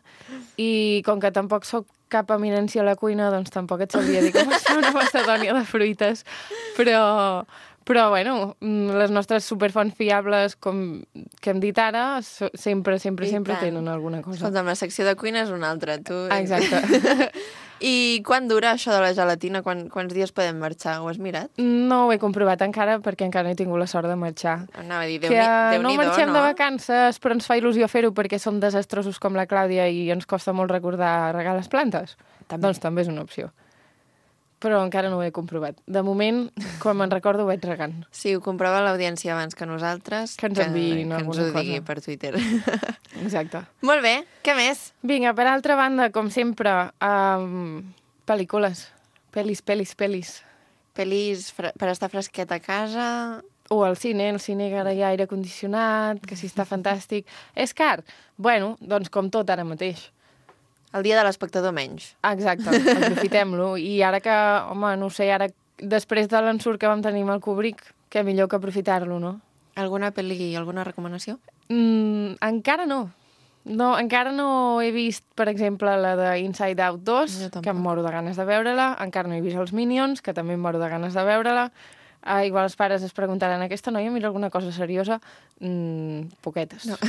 I com que tampoc sóc cap eminència a la cuina, doncs tampoc et sabria dir com es fa una macedònia de fruites. Però... Però, bueno, les nostres superfonts fiables, com que hem dit ara, sempre, sempre, I sempre tant. Tenen alguna cosa. Escolta, la secció de cuina és una altra, tu... Exacte. I quan dura això de la gelatina? Quan, quants dies podem marxar? Ho has mirat? No ho he comprovat encara, perquè encara no he tingut la sort de marxar. Anava a dir, que Déu-n'hi-do, no marxem no? de vacances, però ens fa il·lusió fer-ho perquè som desastrosos com la Clàudia i ens costa molt recordar regar les plantes. També. Doncs també és una opció. Però encara no ho he comprovat. De moment, quan me'n recordo, ho vaig regant. Sí, ho comprova l'audiència abans que nosaltres. Que ens enviïn que, alguna cosa. Que ens ho digui per Twitter. Exacte. Molt bé, què més? Vinga, per altra banda, com sempre, um, pel·lícules. Pel·lis, pel·lis, pel·lis. Pel·lis per estar fresquet a casa... O al cine, al cine que ara hi ha aire condicionat, que sí està fantàstic. És car? Bueno, doncs com tot ara mateix. El dia de l'espectador menys. Exacte, aprofitem-lo. I ara que, home, no sé, ara, després de l'ensurt que vam tenir amb el Kubrick, que millor que aprofitar-lo, no? Alguna pel·li, alguna recomanació? Mm, encara no. No, encara no he vist, per exemple, la de Inside Out dos, que em moro de ganes de veure-la. Encara no he vist els Minions, que també em moro de ganes de veure-la. Ah, igual els pares es preguntaran, aquesta noia mira alguna cosa seriosa? Mm, poquetes. No.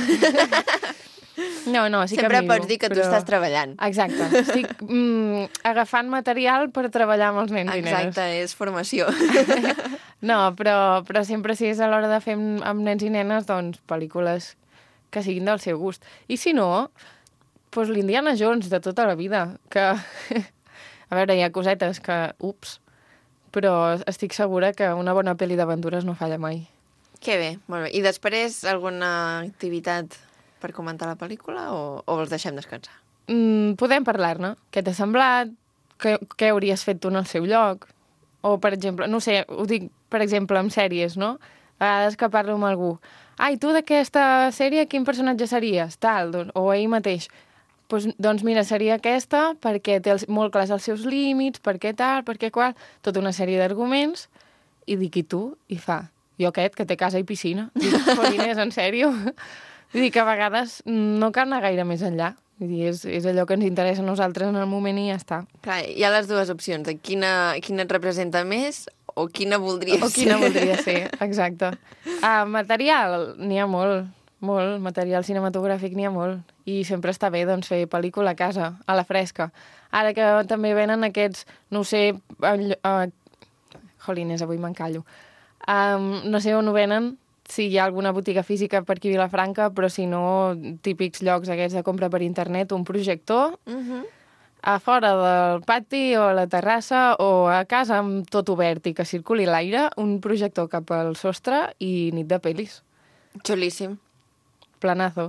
No, no, sí Sempre que miro. pots dir que tu però... estàs treballant. Exacte. Estic mm, agafant material per treballar amb els nens i nenes. Exacte, és formació. No, però, però sempre si és a l'hora de fer amb, amb nens i nenes, doncs pel·lícules que siguin del seu gust. I si no, doncs l'Indiana Jones de tota la vida, que... A veure, hi ha cosetes que... Ups. Però estic segura que una bona pel·li d'aventures no falla mai. Que bé, molt bé. I després alguna activitat per comentar la pel·lícula o, o els deixem descansar? Mm, podem parlar-ne. Què t'ha semblat? Què, què hauries fet tu en el seu lloc? O, per exemple, no sé, ho dic, per exemple, amb sèries, no? A vegades que parlo amb algú. Ai, tu d'aquesta sèrie quin personatge series? Tal, doncs, o ell mateix. Pues, doncs mira, seria aquesta perquè té els, molt clars els seus límits, per què tal, per què qual, tota una sèrie d'arguments, i dic, i tu? I fa, jo aquest, que té casa i piscina. Dic, Jolines, en sèrio? Vull dir que a vegades no cal anar gaire més enllà. Vull dir, és, és allò que ens interessa a nosaltres en el moment i ja està. Clar, hi ha les dues opcions, de quina, quina et representa més o quina voldria o ser. O quina voldria ser, exacte. Ah, material, n'hi ha molt, molt. Material cinematogràfic n'hi ha molt. I sempre està bé, doncs, fer pel·lícula a casa, a la fresca. Ara que també venen aquests, no ho sé... Uh, jolines, avui m'encallo. Um, no sé on ho venen, si hi ha alguna botiga física per aquí a Vilafranca, però si no, típics llocs aquests de compra per internet, un projector, uh-huh. a fora del pati o a la terrassa o a casa amb tot obert i que circuli l'aire, un projector cap al sostre i nit de pel·lis. Xulíssim. Planazo.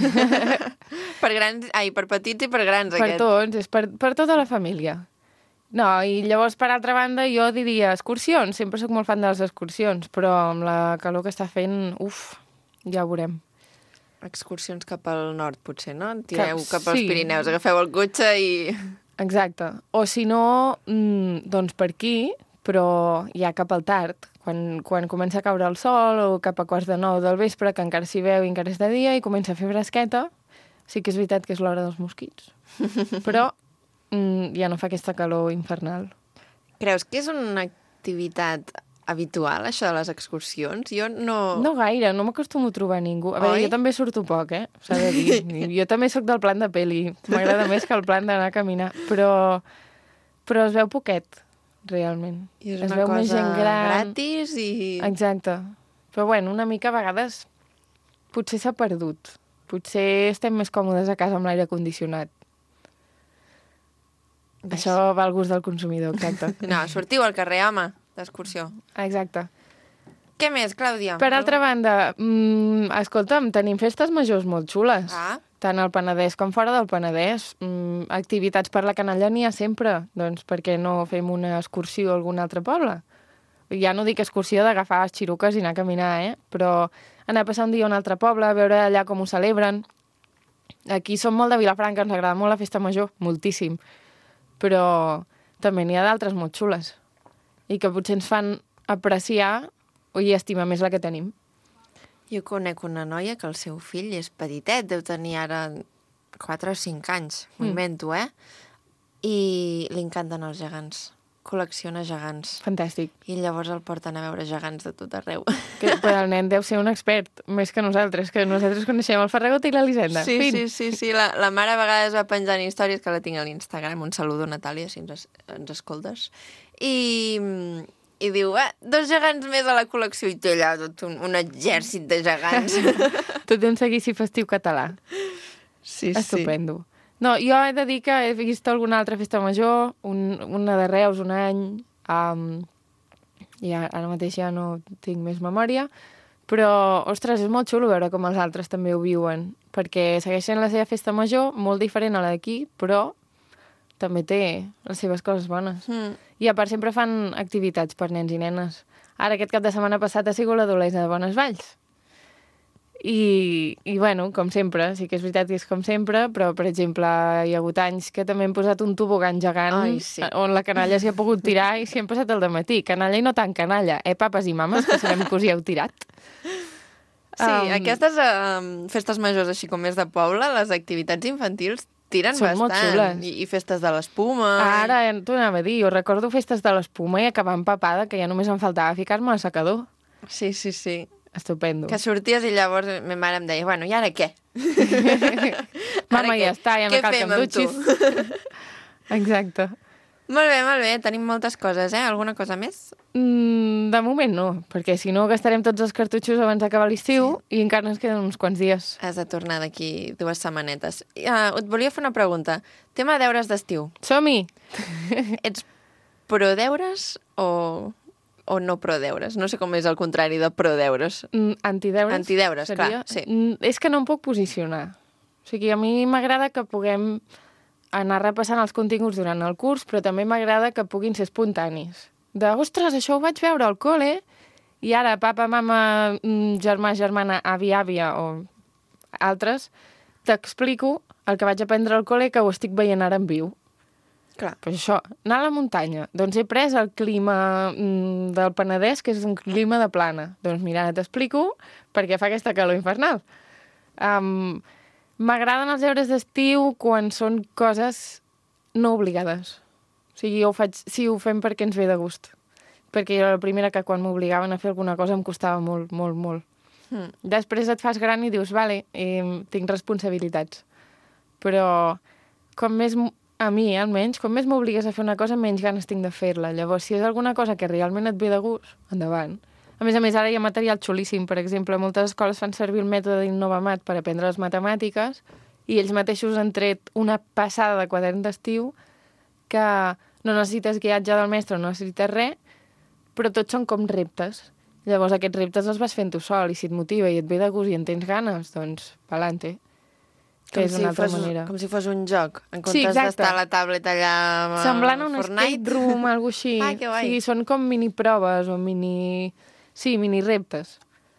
Per grans, ai, per petits i per grans, per aquest. Per tots, és per, per tota la família. No, i llavors, per altra banda, jo diria excursions. Sempre sóc molt fan de les excursions, però amb la calor que està fent, uf, ja ho veurem. Excursions cap al nord, potser, no? Tireu Cap, cap als sí. Pirineus, agafeu el cotxe i... Exacte. O si no, mmm, doncs per aquí, però ja cap al tard, quan, quan comença a caure el sol o cap a quarts de nou del vespre, que encara s'hi veu i encara és de dia i comença a fer fresqueta, sí que és veritat que és l'hora dels mosquits. Però mm, ja no fa aquesta calor infernal. Creus que és una activitat habitual, això de les excursions? Jo no... No gaire, no m'acostumo a trobar ningú. A veure, Oi? jo també surto poc, eh? S'ha de dir. Jo també sóc del plan de peli. M'agrada més que el plan d'anar a caminar. Però, però es veu poquet, realment. I és es una veu cosa més gent gran. gratis i... Exacte. Però bueno, una mica a vegades potser s'ha perdut. Potser estem més còmodes a casa amb l'aire condicionat. Ves. Això va al gust del consumidor, exacte. No, sortiu al carrer, home, d'excursió. Exacte. Què més, Clàudia? Per altra banda, mmm, escolta'm, tenim festes majors molt xules. Ah. Tant al Penedès com fora del Penedès. Mm, activitats per la canalla n'hi ha sempre. Doncs per què no fem una excursió a algun altre poble? Ja no dic excursió d'agafar les xiruques i anar a caminar, eh? Però anar a passar un dia a un altre poble, veure allà com ho celebren. Aquí som molt de Vilafranca, ens agrada molt la festa major, moltíssim. Però també n'hi ha d'altres molt xules. I que potser ens fan apreciar i estimar més la que tenim. Jo conec una noia que el seu fill és petitet, deu tenir ara quatre o cinc anys, m'ho Mm. invento, eh? I li encanten els gegants. Col·lecciona gegants. Fantàstic. I llavors el porten a veure gegants de tot arreu. Que, però el nen deu ser un expert, més que nosaltres, que nosaltres coneixem el Ferragot i l'Elisenda. Sí, Fin. sí, sí, sí. La, la mare a vegades va penjant històries, que la tinc a l'Instagram. Un saludo, Natàlia, si ens, ens escoltes. I, i diu, ah, dos gegants més a la col·lecció. I té allà tot un, un exèrcit de gegants. Tot un seguici festiu català. Sí, Estupendo. Sí. No, jo he de dir que he vist alguna altra festa major, un, una de Reus, un any, um, i ara mateix ja no tinc més memòria, però, ostres, és molt xulo veure com els altres també ho viuen, perquè segueixen la seva festa major, molt diferent a la d'aquí, però també té les seves coses bones. Mm. I a part sempre fan activitats per nens i nenes. Ara aquest cap de setmana passat ha sigut la Dolesa de Bones Valls. I, i bueno, com sempre, sí que és veritat que és com sempre, però, per exemple, hi ha hagut anys que també hem posat un tobogan gegant. Ai, sí. On la canalla s'hi ha pogut tirar i s'hi hem passat el dematí. Canalla i no tan canalla, eh, papes i mames, que sabem que us hi heu tirat. Sí, um... aquestes um, festes majors així com més de poble, les activitats infantils estiren Són molt bastant. xules. I, I festes de l'espuma. Ara, eh, t'ho anava a dir, jo recordo festes de l'espuma i acabar empapada, que ja només em faltava ficar-me al secador. Sí, sí, sí. Estupendo. Que sorties i llavors ma mare em deia, bueno, i ara què? Mama, Ara ja què? està, ja no Què cal que fem em amb tu? dutxis. Exacte. Molt bé, molt bé, tenim moltes coses, eh? Alguna cosa més? Mm, de moment no, perquè si no gastarem tots els cartutxos abans d'acabar l'estiu sí. i encara ens queden uns quants dies. Has de tornar d'aquí dues setmanetes. Uh, et volia fer una pregunta. Tema deures d'estiu. Som-hi! Ets pro-deures o, o no pro-deures? No sé com és el contrari de pro-deures. Mm, antideures? Antideures, seria? clar, sí. Mm, és que no em puc posicionar. O sigui, a mi m'agrada que puguem anar repassant els continguts durant el curs, però també m'agrada que puguin ser espontanis. De, ostres, això ho vaig veure al col·le, i ara papa, mama, germà, germana, avi, àvia o altres, t'explico el que vaig aprendre al col·le que ho estic veient ara en viu. Clar. Pues això, anar a la muntanya. Doncs he pres el clima mm, del Penedès, que és un clima de plana. Doncs mira, t'explico per què fa aquesta calor infernal. Um, M'agraden els deures d'estiu quan són coses no obligades. O sigui, jo ho faig, sí, ho fem perquè ens ve de gust. Perquè jo era la primera que quan m'obligaven a fer alguna cosa em costava molt, molt, molt. Mm. Després et fas gran i dius, vale, eh, tinc responsabilitats. Però com més, a mi almenys, com més m'obligues a fer una cosa, menys ganes tinc de fer-la. Llavors, si és alguna cosa que realment et ve de gust, endavant. A més a més, ara hi ha material xulíssim. Per exemple, moltes escoles fan servir el mètode Innovamat per aprendre les matemàtiques i ells mateixos han tret una passada de quadern d'estiu que no necessites guiatge del mestre, no necessites res, però tots són com reptes. Llavors aquests reptes els vas fent tu sol i si et motiva i et ve de gust i en tens ganes, doncs, pa'lante. Que Com és si una altra fos, manera. com si fos un joc, en Sí, comptes exacte. d'estar a la tablet allà amb Semblant a un Fortnite. escape room, alguna cosa així. Ai, que guai. Sí, són com mini proves o mini... Sí, mini reptes.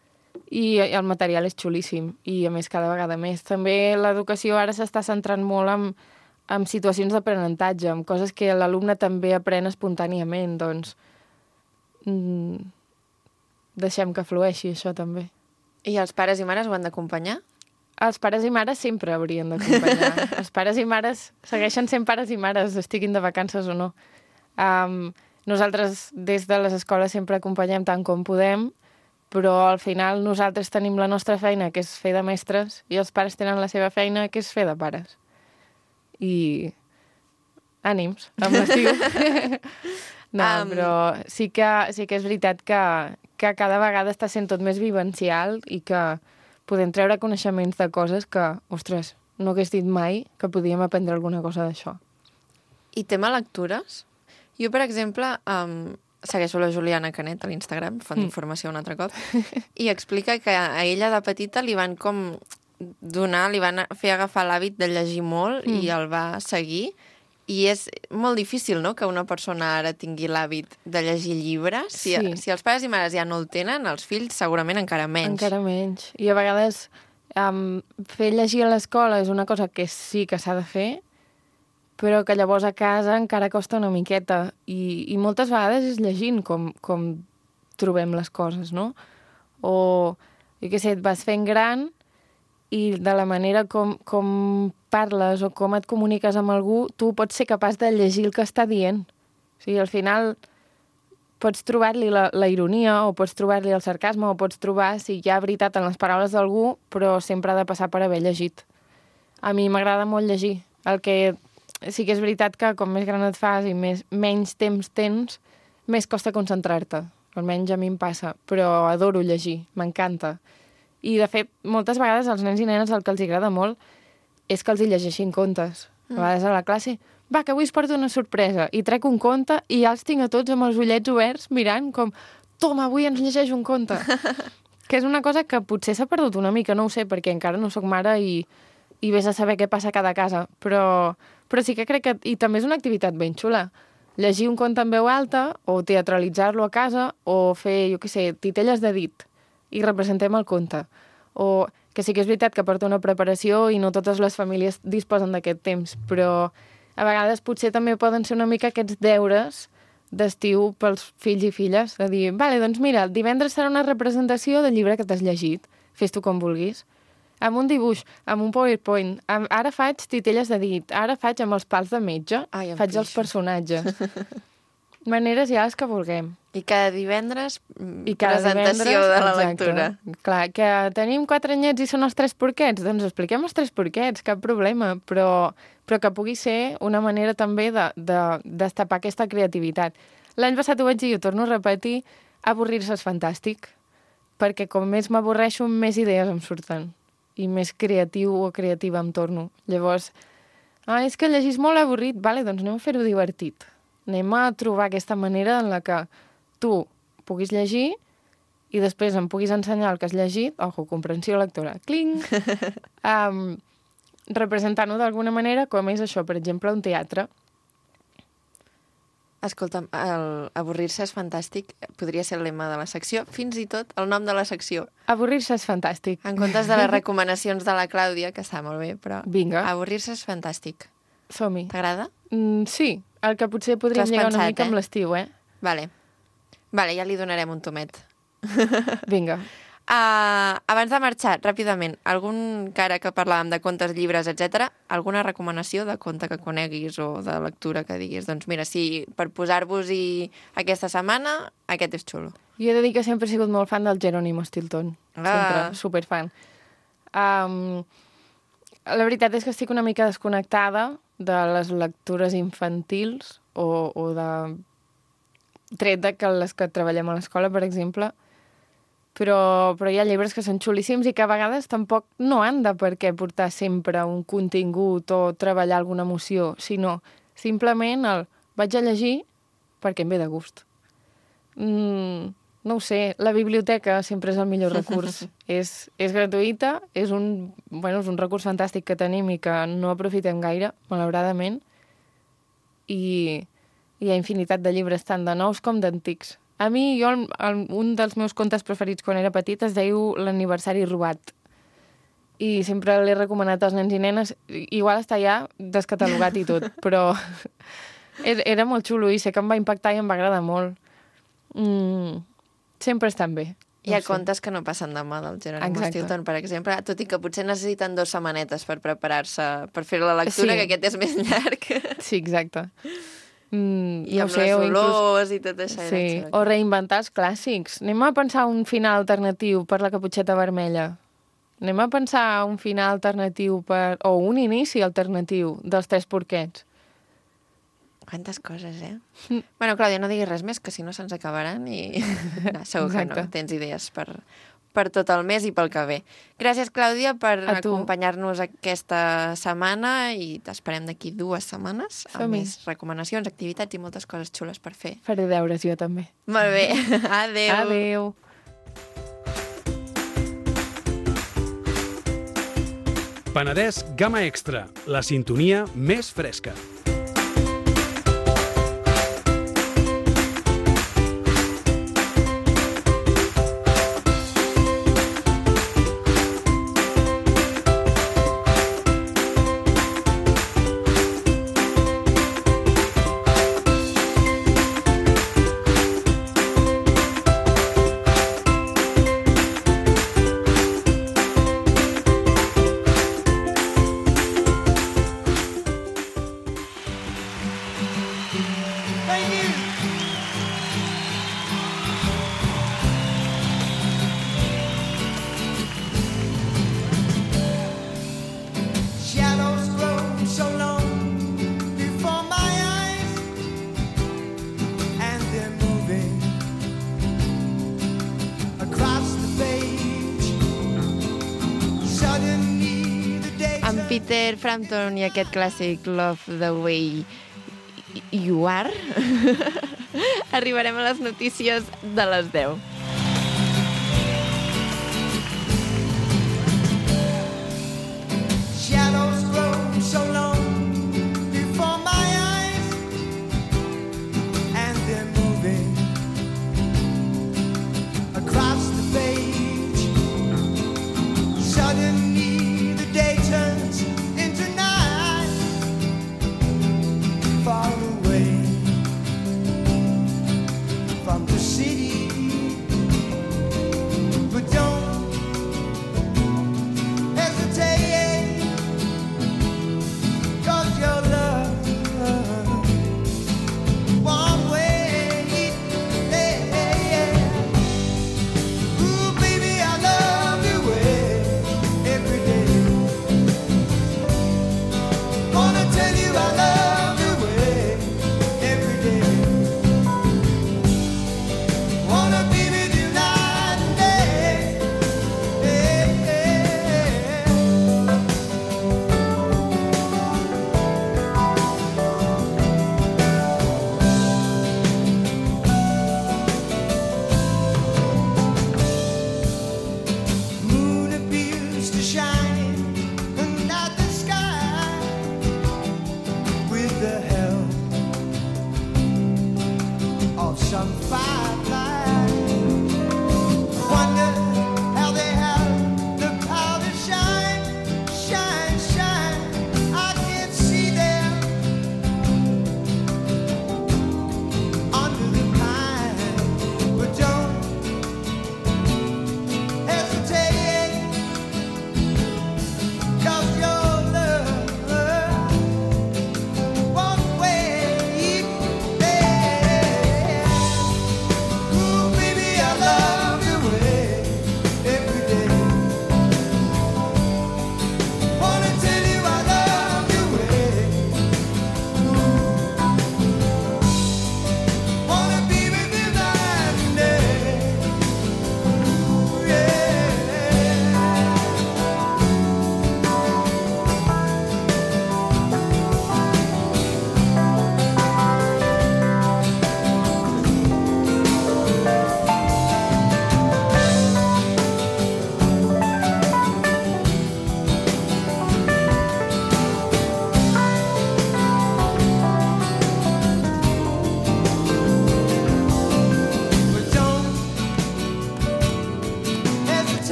I el material és xulíssim. I, a més, cada vegada més. També l'educació ara s'està centrant molt en, en situacions d'aprenentatge, en coses que l'alumne també aprèn espontàniament. Doncs mm, deixem que flueixi, això també. I els pares i mares ho han d'acompanyar? Els pares i mares sempre haurien d'acompanyar. Els pares i mares segueixen sent pares i mares, estiguin de vacances o no. Um, nosaltres, des de les escoles, sempre acompanyem tant com podem, però al final nosaltres tenim la nostra feina, que és fer de mestres, i els pares tenen la seva feina, que és fer de pares. I ànims, amb l'estiu. No, um... però sí que, sí que és veritat que, que cada vegada està sent tot més vivencial i que podem treure coneixements de coses que, ostres, no hagués dit mai que podíem aprendre alguna cosa d'això. I tema lectures? Jo, per exemple, um, segueixo la Juliana Canet a l'Instagram, font d'informació un altre cop, i explica que a ella de petita li van com donar, li van fer agafar l'hàbit de llegir molt mm. i el va seguir. I és molt difícil, no?, que una persona ara tingui l'hàbit de llegir llibres. Si, Sí. si els pares i mares ja no el tenen, els fills segurament encara menys. Encara menys. I a vegades um, fer llegir a l'escola és una cosa que sí que s'ha de fer, però que llavors a casa encara costa una miqueta. I, i moltes vegades és llegint com, com trobem les coses, no? O, jo què sé, et vas fent gran i de la manera com, com parles o com et comuniques amb algú, tu pots ser capaç de llegir el que està dient. O sigui, al final pots trobar-li la, la ironia o pots trobar-li el sarcasme o pots trobar si hi ha veritat en les paraules d'algú, però sempre ha de passar per haver llegit. A mi m'agrada molt llegir. El que sí que és veritat que com més gran et fas i més, menys temps tens, més costa concentrar-te. Almenys a mi em passa, però adoro llegir, m'encanta. I, de fet, moltes vegades als nens i nenes el que els agrada molt és que els hi llegeixin contes. A vegades a la classe, va, que avui es porta una sorpresa, i trec un conte i ja els tinc a tots amb els ullets oberts mirant com, toma, avui ens llegeix un conte. Que és una cosa que potser s'ha perdut una mica, no ho sé, perquè encara no sóc mare i, i vés a saber què passa a cada casa, però, però sí que crec que... I també és una activitat ben xula. Llegir un conte en veu alta, o teatralitzar-lo a casa, o fer, jo què sé, titelles de dit, i representem el conte. O que sí que és veritat que porta una preparació i no totes les famílies disposen d'aquest temps, però a vegades potser també poden ser una mica aquests deures d'estiu pels fills i filles, de dir, vale, doncs mira, el divendres serà una representació del llibre que t'has llegit, fes-t'ho com vulguis. amb un dibuix, amb un PowerPoint. Amb, ara faig titelles de dit, ara faig amb els pals de metge, Ai, em faig els pixo. personatges. Maneres ja les que vulguem. I cada divendres, I cada presentació divendres, de la exacte. lectura. Clar, que tenim quatre anyets i són els tres porquets, doncs expliquem els tres porquets, cap problema, però, però que pugui ser una manera també de, de destapar aquesta creativitat. L'any passat ho vaig dir i ho torno a repetir, avorrir-se és fantàstic, perquè com més m'avorreixo, més idees em surten, i més creatiu o creativa em torno. Llavors, ah, és que llegís molt avorrit, vale, doncs anem a fer-ho divertit. Anem a trobar aquesta manera en la que tu puguis llegir i després em puguis ensenyar el que has llegit, ojo, comprensió lectora, cling, um, representant-ho d'alguna manera, com és això, per exemple, un teatre. Escolta'm, el avorrir-se és fantàstic. Podria ser el lema de la secció, fins i tot el nom de la secció. Avorrir-se és fantàstic. En comptes de les recomanacions de la Clàudia, que està molt bé, però Vinga. avorrir-se és fantàstic. Som-hi. T'agrada? Mm, sí, el que potser podríem T'ho has lligar una pensat, mica eh? amb l'estiu, eh? Vale. Vale, ja li donarem un tomet. Vinga. Uh, abans de marxar, ràpidament, algun, que ara que parlàvem de contes, llibres, etcètera, alguna recomanació de conte que coneguis o de lectura que diguis? Doncs mira, sí, per posar-vos-hi aquesta setmana, aquest és xulo. Jo he de dir que sempre he sigut molt fan del Jerónimo Stilton. Ah. Sempre, superfan. Um, la veritat és que estic una mica desconnectada de les lectures infantils o, o de... tret de que les que treballem a l'escola, per exemple, però, però hi ha llibres que són xulíssims i que a vegades tampoc no han de per què portar sempre un contingut o treballar alguna emoció, sinó simplement el vaig a llegir perquè em ve de gust. Mm, no ho sé, la biblioteca sempre és el millor recurs. és, és gratuïta, és un, bueno, és un recurs fantàstic que tenim i que no aprofitem gaire, malauradament, i hi ha infinitat de llibres, tant de nous com d'antics. A mi, jo, el, el, un dels meus contes preferits quan era petit es diu L'aniversari robat. I sempre l'he recomanat als nens i nenes. Igual està ja descatalogat i tot, però era molt xulo i sé que em va impactar i em va agradar molt. Mm, sempre estan bé. Hi ha contes que no passen de mà del Jerónimo Stilton, per exemple, tot i que potser necessiten dues setmanetes per preparar-se, per fer la lectura, Sí. que aquest és més llarg. Sí, exacte. Mm, I no amb sé, les o olors i tot això. Sí, o reinventar els clàssics. Anem a pensar un final alternatiu per La caputxeta vermella. Anem a pensar un final alternatiu per... o un inici alternatiu dels Tres porquets. Quantes coses, eh? Mm. Bueno, Clàudia, no diguis res més, que si no se'ns acabaran i... No, segur que no, Exacte. tens idees per, per tot el mes i pel que ve. Gràcies, Clàudia, per A tu. acompanyar-nos aquesta setmana i t'esperem d'aquí dues setmanes amb Som-hi. més recomanacions, activitats i moltes coses xules per fer. Faré deures jo també. Molt bé. Adéu. Adéu. Penedès Gamma Extra, la sintonia més fresca. Shadows grow so long before my eyes, and they're moving across the page. Suddenly the day. Amb Peter Frampton i aquest clàssic Love the Way You Are arribarem a les notícies de les deu. Shadows grow so long